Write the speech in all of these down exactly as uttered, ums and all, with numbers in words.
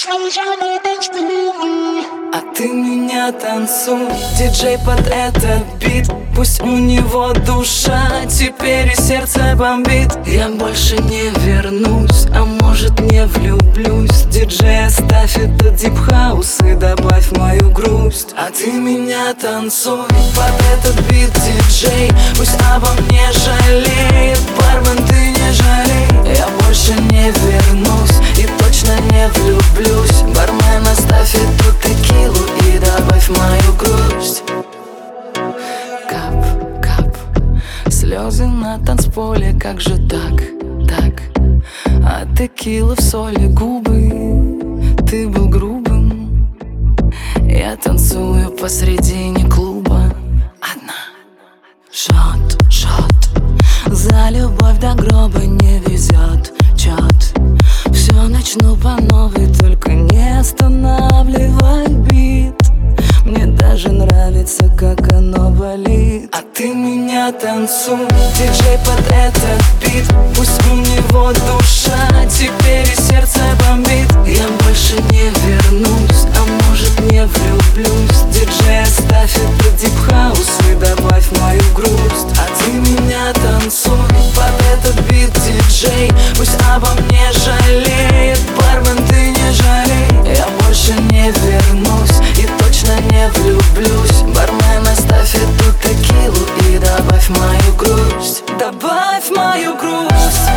А ты меня танцуй, диджей, под этот бит. Пусть у него душа теперь и сердце бомбит. Я больше не вернусь, а может не влюблюсь. Диджей, оставь этот дип-хаус и добавь мою грусть. А ты меня танцуй, под этот бит, диджей. Пусть обо мне жалеет бармен, ты не жалей. Я больше не вернусь и точно не влюблюсь. Бармен, оставь эту текилу и добавь мою грусть. Кап, кап, слезы на танцполе, как же так, так? А текила в соли губы, ты был грубым. Я танцую посредине клуба одна. Шот, шот, за любовь до гроба не везет чет. Все начну по новой, только не останавливай бит. Мне даже нравится, как оно болит. А ты меня танцуй, диджей, под этот бит. Пусть у него душа теперь и сердце бомбит. Я больше не вернусь, а может не влюблюсь. Диджей, оставь этот дип-хаус и добавь мою грусть. А ты меня танцуй, под этот бит, диджей. Пусть обо мне жалеет бармен, ты не жалей. Я больше не вернусь и точно не влюблюсь. Бармен, оставь эту текилу и добавь мою грусть. Добавь мою грусть.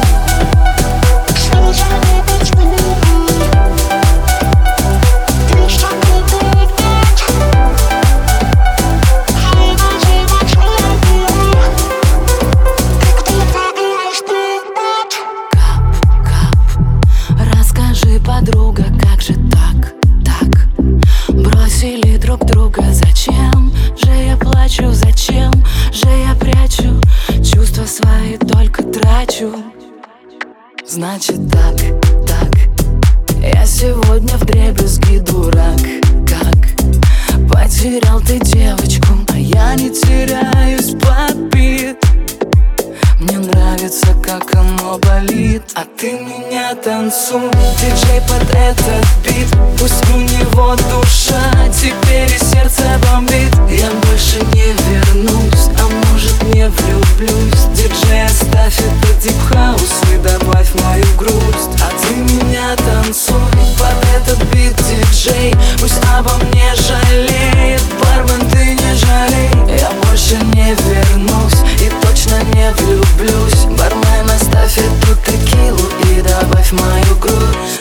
Подруга, как же так, так? Бросили друг друга, зачем же я плачу, зачем же я прячу чувства свои, только трачу. Значит так, так, я сегодня вдребезги дурак, как? Потерял ты девочку, а я не теряюсь под бит. Мне нравится, как оно болит. А ты меня танцуй, диджей, под этот бит. Пусть у него душа теперь и сердце бомбит. Я больше не вернусь, а может не влюблюсь. Диджей, оставь этот дип-хаус и добавь мою грусть. А ты меня танцуй, под этот бит, диджей. Пусть обо мне жалеет бармен, ты не жалей. Я больше не вернусь и точно не влюблюсь. Бармен, оставь эту текилу и добавь мою грусть.